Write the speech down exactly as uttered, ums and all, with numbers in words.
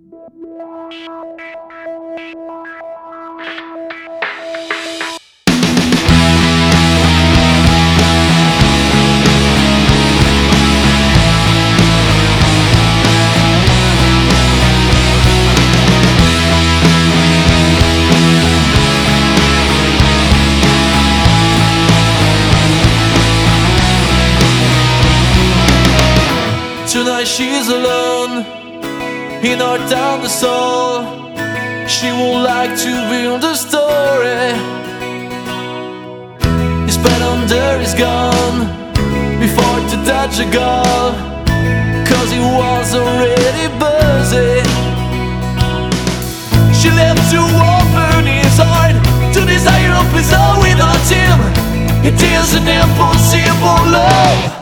Tonight she's alone in our town, the soul. She would like to build a story. His pen under is gone before to touch a goal, cause he was already busy. She left to open his heart to desire of his own without him. It is an impossible love.